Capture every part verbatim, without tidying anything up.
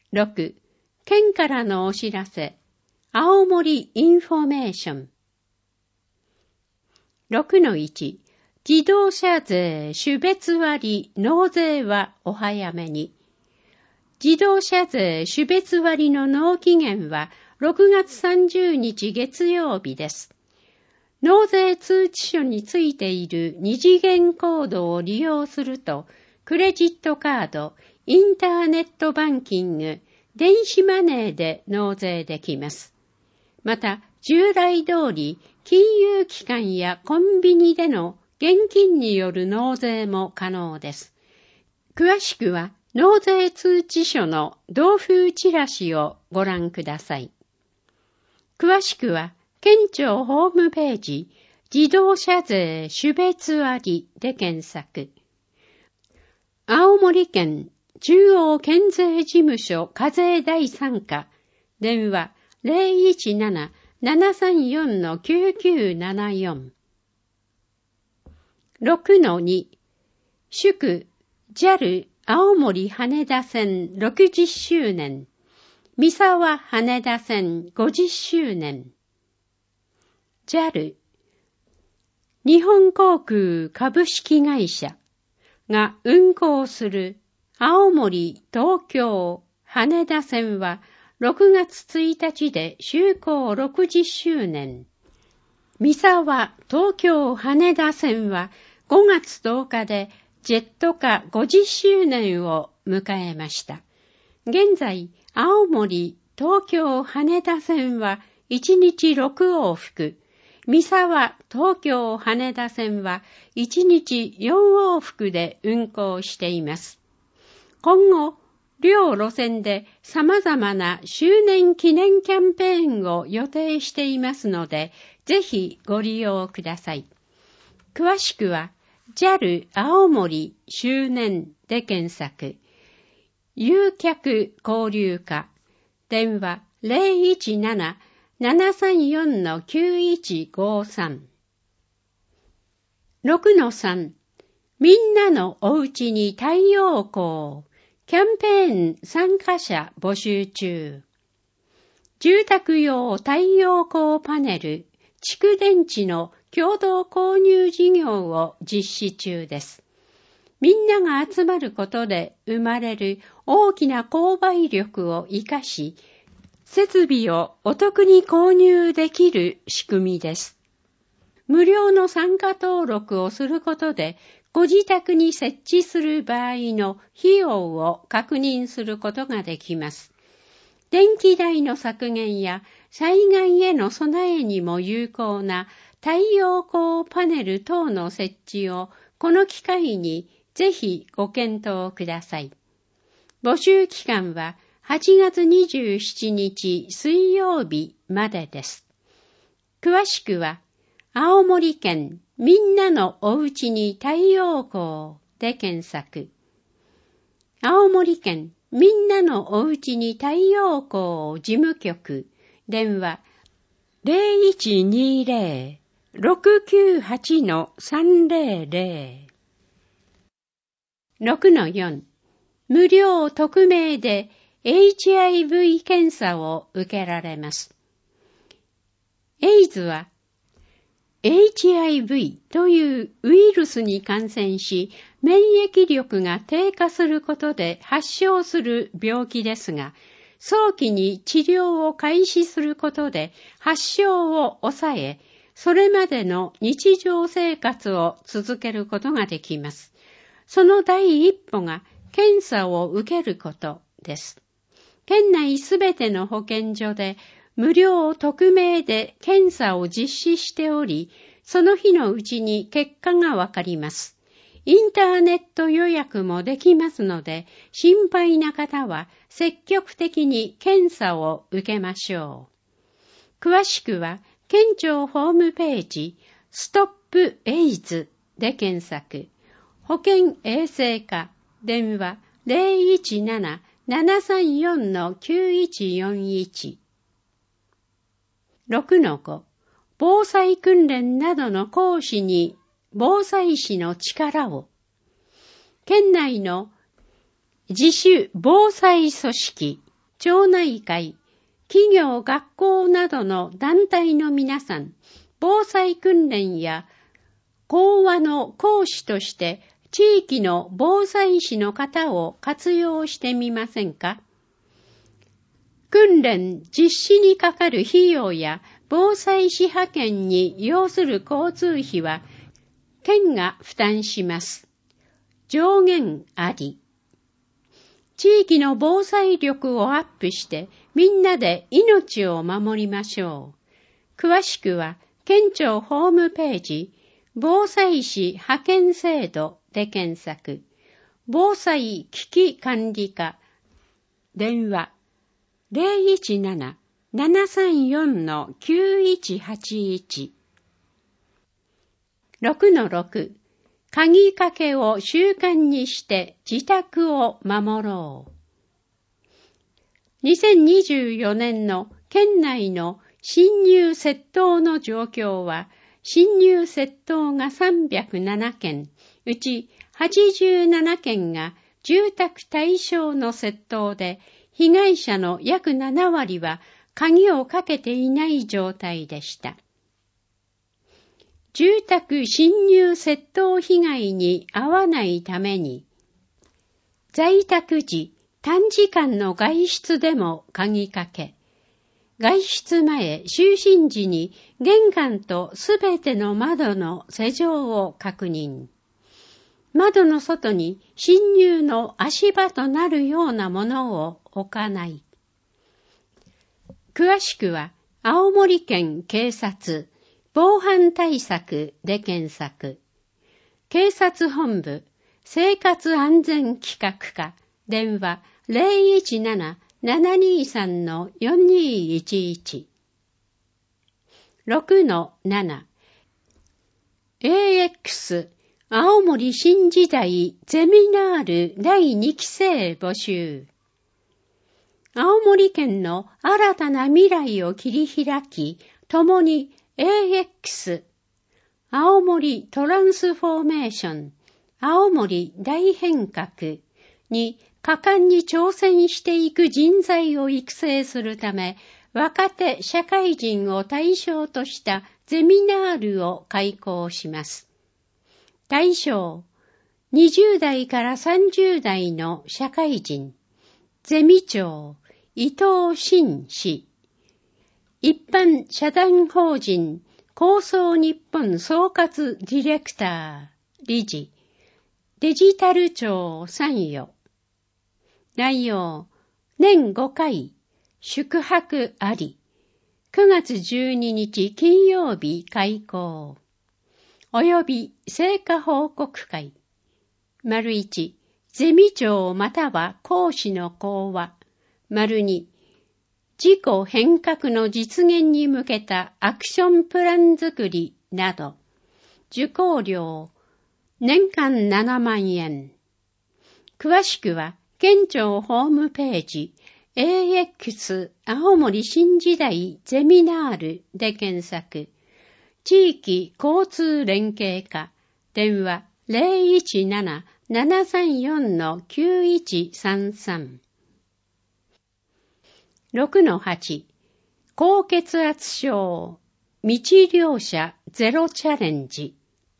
ろく、県からのお知らせ、青森インフォメーション。ろくのいち、自動車税種別割納税はお早めに。自動車税種別割の納期限はろくがつさんじゅうにち月曜日です。納税通知書についている二次元コードを利用すると、クレジットカード、インターネットバンキング、電子マネーで納税できます。また、従来通り、金融機関やコンビニでの現金による納税も可能です。詳しくは、納税通知書の同封チラシをご覧ください。詳しくは、県庁ホームページ、自動車税種別割で検索。青森県中央県税事務所課税第三課、電話 ゼロいちなな ななさんよん きゅうきゅうななよん。ろくのに、祝 ジャル 青森羽田線ろくじゅっしゅうねん、三沢羽田線ごじゅっしゅうねん。ジャル 日本航空株式会社が運航する青森東京羽田線はろくがつついたちで就航ろくじゅっしゅうねん。三沢東京羽田線はごがつとおかでジェット化ごじゅっしゅうねんを迎えました。現在、青森東京羽田線はいちにちろくおうふく、三沢東京羽田線はいちにちよんおうふくで運行しています。今後、両路線で様々な周年記念キャンペーンを予定していますので、ぜひご利用ください。詳しくは、ジャル 青森周年で検索。誘客交流課、電話 ゼロいちなな ななさんよん きゅういちごさん。ろくのさん、みんなのおうちに太陽光。キャンペーン参加者募集中。住宅用太陽光パネル、蓄電池の共同購入事業を実施中です。みんなが集まることで生まれる大きな購買力を生かし、設備をお得に購入できる仕組みです。無料の参加登録をすることで、ご自宅に設置する場合の費用を確認することができます。電気代の削減や災害への備えにも有効な太陽光パネル等の設置をこの機会にぜひご検討ください。募集期間ははちがつにじゅうしちにち水曜日までです。詳しくは青森県みんなのおうちに太陽光で検索。青森県みんなのおうちに太陽光事務局、電話 ゼロいちにゼロ ろくきゅうはち さんゼロゼロ。ろくのよん、無料匿名で エイチアイブイ 検査を受けられます。エイズはエイチアイブイ というウイルスに感染し、免疫力が低下することで発症する病気ですが、早期に治療を開始することで発症を抑え、それまでの日常生活を続けることができます。その第一歩が検査を受けることです。県内すべての保健所で無料匿名で検査を実施しており、その日のうちに結果がわかります。インターネット予約もできますので、心配な方は積極的に検査を受けましょう。詳しくは、県庁ホームページ、ストップエイズで検索。保健衛生課、電話 ゼロいちなな ななさんよん きゅういちよんいち。ろくのご、防災訓練などの講師に防災士の力を。県内の自主防災組織町内会、企業、学校などの団体の皆さん、防災訓練や講話の講師として地域の防災士の方を活用してみませんか？訓練実施にかかる費用や防災士派遣に要する交通費は県が負担します。上限あり。地域の防災力をアップしてみんなで命を守りましょう。詳しくは県庁ホームページ防災士派遣制度で検索。防災危機管理課電話 ゼロいちなな ななさんよん きゅういちはちいち ろくのろく 鍵かけを習慣にして自宅を守ろう。にせんにじゅうよねんの県内の侵入窃盗の状況は、侵入窃盗がさんびゃくななけん、うちはちじゅうななけんが住宅対象の窃盗で、被害者の約ななわりは鍵をかけていない状態でした。住宅侵入窃盗被害に遭わないために、在宅時、短時間の外出でも鍵かけ、外出前、就寝時に玄関とすべての窓の施錠を確認。窓の外に侵入の足場となるようなものを置かない。詳しくは、青森県警察防犯対策で検索。警察本部生活安全企画課電話 ゼロいちなな ななにさん よんにいちいち ろくのなな エーエックス 青森新時代ゼミナールだいにきせい募集。青森県の新たな未来を切り開き、共に エーエックス 青森トランスフォーメーション青森大変革に果敢に挑戦していく人材を育成するため、若手社会人を対象としたゼミナールを開講します。対象、にじゅうだいからさんじゅうだいの社会人、ゼミ長、伊藤真氏、一般社団法人構想日本総括ディレクター、理事、デジタル庁参与。内容、年ごかい、宿泊あり。くがつじゅうににち金曜日開講。および成果報告会。丸いち、ゼミ長または講師の講話。丸に、自己変革の実現に向けたアクションプラン作りなど。受講料、年間ななまんえん。詳しくは、県庁ホームページ エーエックス 青森新時代ゼミナールで検索。地域交通連携課電話 ゼロいちなな ななさんよん きゅういちさんさん ろくのはち 高血圧症未治療者ゼロチャレンジ。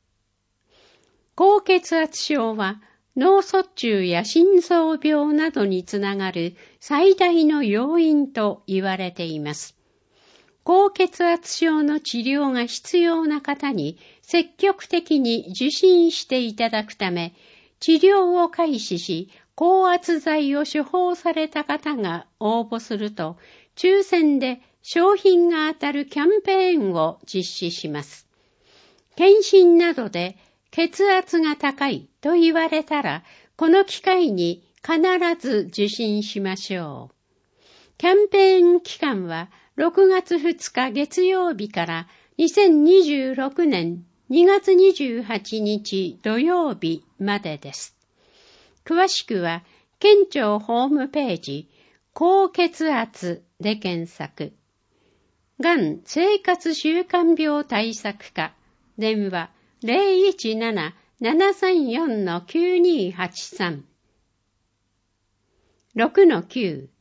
高血圧症は脳卒中や心臓病などにつながる最大の要因と言われています。高血圧症の治療が必要な方に積極的に受診していただくため、治療を開始し、高圧剤を処方された方が応募すると、抽選で商品が当たるキャンペーンを実施します。検診などで血圧が高いと言われたら、この機会に必ず受診しましょう。キャンペーン期間はろくがつふつか月曜日からにせんにじゅうろくねんにがつにじゅうはちにち土曜日までです。詳しくは、県庁ホームページ、高血圧で検索。がん生活習慣病対策課、電話、ゼロいちなな ななさんよん きゅうにはちさん ろくのきゅう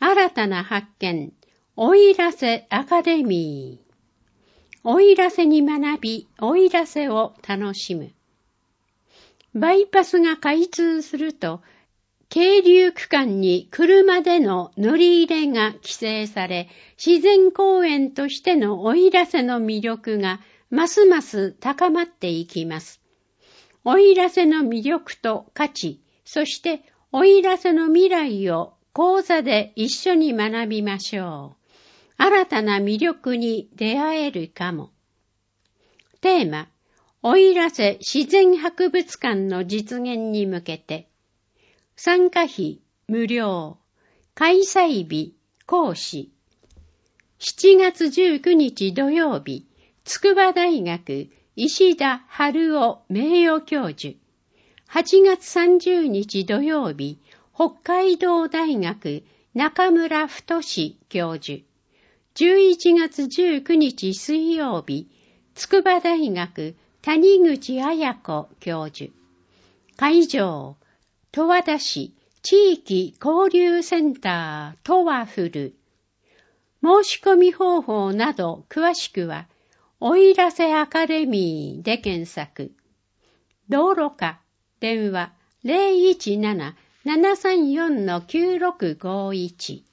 新たな発見、奥入瀬アカデミー。奥入瀬に学び、奥入瀬を楽しむ。バイパスが開通すると、渓流区間に車での乗り入れが規制され、自然公園としての奥入瀬の魅力がますます高まっていきます。奥入瀬の魅力と価値、そして奥入瀬の未来を講座で一緒に学びましょう。新たな魅力に出会えるかも。テーマ、奥入瀬自然博物館の実現に向けて、参加費無料、開催日講師。しちがつじゅうくにち土曜日、筑波大学石田春夫名誉教授。はちがつさんじゅうにち土曜日、北海道大学中村太教授。じゅういちがつじゅうくにち水曜日、筑波大学谷口彩子教授。会場、十和田市地域交流センタートワフル。申し込み方法など詳しくは、奥入瀬アカデミーで検索。道路課、電話 ゼロいちなな ななさんよん きゅうろくごいち。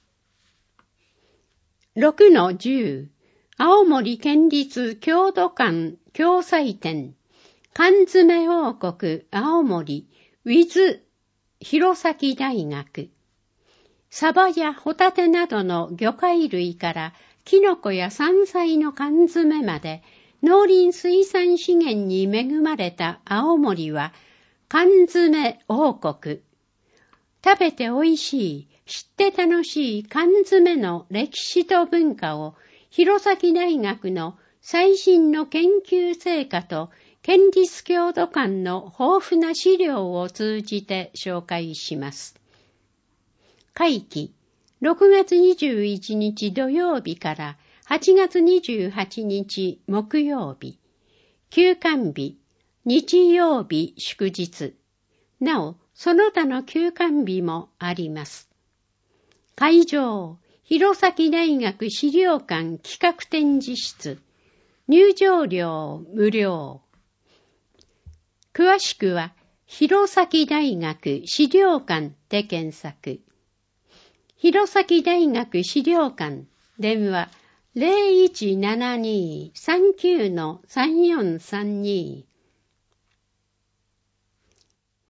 ろくのじゅう、青森県立郷土館共催展、缶詰王国青森 with 弘前大学。サバやホタテなどの魚介類からキノコや山菜の缶詰まで農林水産資源に恵まれた青森は缶詰王国。食べて美味しい、知って楽しい缶詰の歴史と文化を弘前大学の最新の研究成果と県立郷土館の豊富な資料を通じて紹介します。会期、ろくがつにじゅういちにち土曜日からはちがつにじゅうはちにち木曜日。休館日、日曜日祝日。なお、その他の休館日もあります。会場、弘前大学資料館企画展示室。入場料無料。詳しくは、弘前大学資料館で検索。弘前大学資料館、電話 ゼロいちななに さんきゅう さんよんさんに。